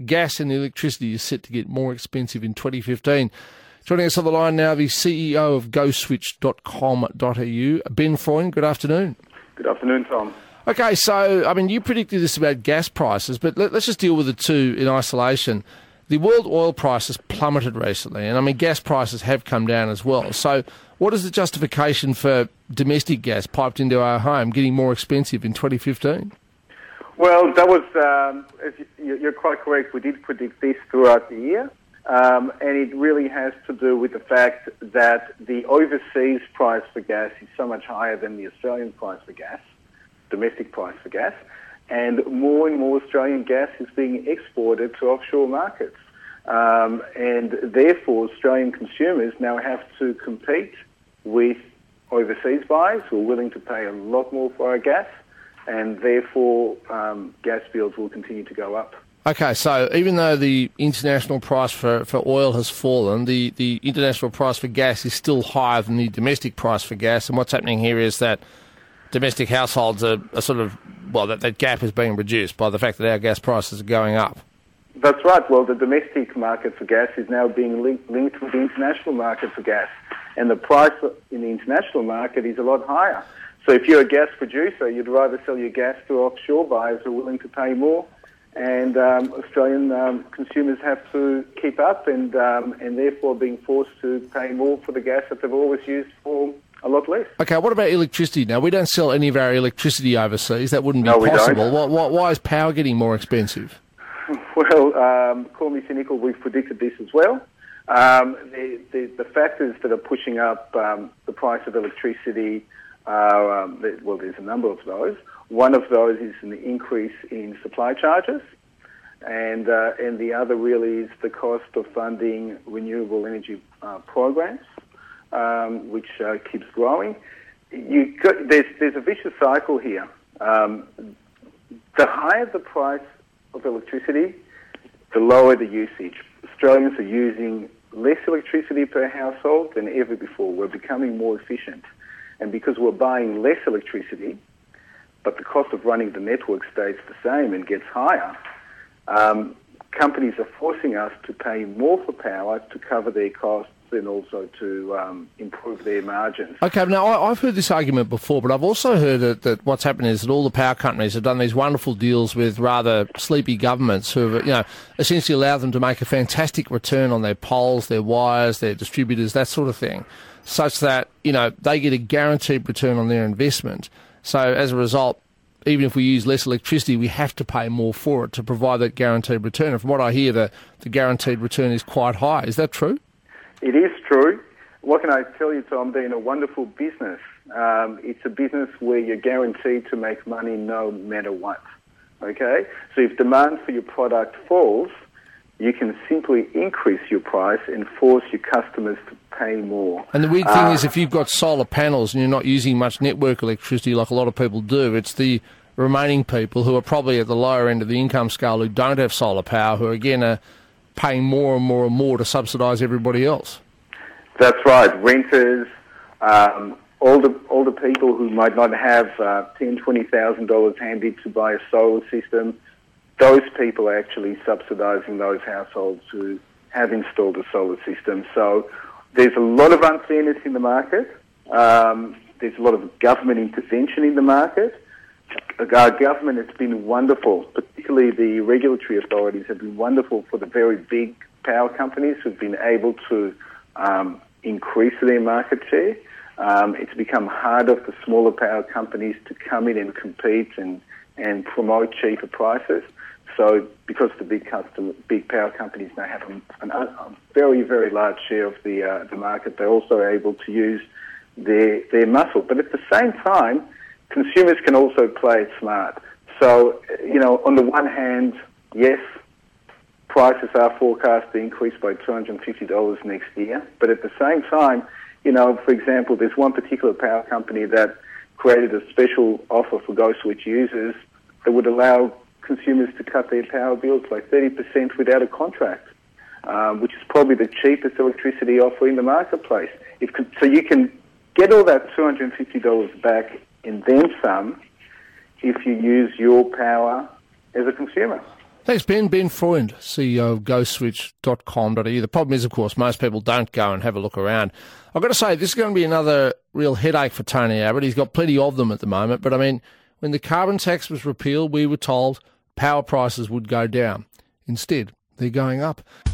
gas and electricity is set to get more expensive in 2015. Joining us on the line now, the CEO of GoSwitch.com.au, Ben Freund. Good afternoon. Good afternoon, Tom. Okay, so, I mean, you predicted this about gas prices, but let's just deal with the two in isolation. The world oil price has plummeted recently, and, I mean, gas prices have come down as well. So what is the justification for domestic gas piped into our home getting more expensive in 2015? Well, that was, you're quite correct. We did predict this throughout the year, and it really has to do with the fact that the overseas price for gas is so much higher than the Australian price for gas, domestic price for gas, and more Australian gas is being exported to offshore markets. And therefore, Australian consumers now have to compete with overseas buyers who are willing to pay a lot more for our gas, and therefore gas bills will continue to go up. Okay, so even though the international price for oil has fallen, the international price for gas is still higher than the domestic price for gas, and what's happening here is that domestic households are sort of, well, that gap is being reduced by the fact that our gas prices are going up. That's right. Well, the domestic market for gas is now being linked with the international market for gas, and the price in the international market is a lot higher. So if you're a gas producer, you'd rather sell your gas to offshore buyers who are willing to pay more, and Australian consumers have to keep up, and therefore being forced to pay more for the gas that they've always used for a lot less. Okay, what about electricity? Now, we don't sell any of our electricity overseas. That wouldn't be possible. Why is power getting more expensive? Well, call me cynical, we've predicted this as well. The factors that are pushing up the price of electricity well, there's a number of those. One of those is an increase in supply charges, and the other really is the cost of funding renewable energy programs, which keeps growing. There's a vicious cycle here. The higher the price of electricity, the lower the usage. Australians are using less electricity per household than ever before. We're becoming more efficient. And because we're buying less electricity, but the cost of running the network stays the same and gets higher, companies are forcing us to pay more for power to cover their costs and also to improve their margins. Okay, now I've heard this argument before, but I've also heard that what's happened is that all the power companies have done these wonderful deals with rather sleepy governments who have, essentially allowed them to make a fantastic return on their poles, their wires, their distributors, that sort of thing, such that, they get a guaranteed return on their investment. So as a result, even if we use less electricity, we have to pay more for it to provide that guaranteed return. And from what I hear, the guaranteed return is quite high. Is that true? It is true. What can I tell you, Tom? They're in a wonderful business. It's a business where you're guaranteed to make money no matter what. Okay? So if demand for your product falls, you can simply increase your price and force your customers to pay more. And the weird thing is, if you've got solar panels and you're not using much network electricity like a lot of people do, it's the remaining people who are probably at the lower end of the income scale who don't have solar power who, again, are paying more and more and more to subsidise everybody else. That's right. Renters, all the people who might not have $10,000, $20,000 handy to buy a solar system, those people are actually subsidising those households who have installed a solar system. So there's a lot of unfairness in the market. There's a lot of government intervention in the market. Our government has been wonderful, particularly the regulatory authorities have been wonderful for the very big power companies who've been able to increase their market share. It's become harder for smaller power companies to come in and compete and promote cheaper prices. So because the big power companies now have a very, very large share of the market, they're also able to use their muscle. But at the same time, consumers can also play it smart. So, on the one hand, yes, prices are forecast to increase by $250 next year. But at the same time, for example, there's one particular power company that created a special offer for GoSwitch users that would allow consumers to cut their power bills by 30% without a contract, which is probably the cheapest electricity offer in the marketplace. So you can get all that $250 back and then some if you use your power as a consumer. Thanks, Ben. Ben Freund, CEO of GoSwitch.com.au. The problem is, of course, most people don't go and have a look around. I've got to say, this is going to be another real headache for Tony Abbott. He's got plenty of them at the moment. But, I mean, when the carbon tax was repealed, we were told power prices would go down. Instead, they're going up.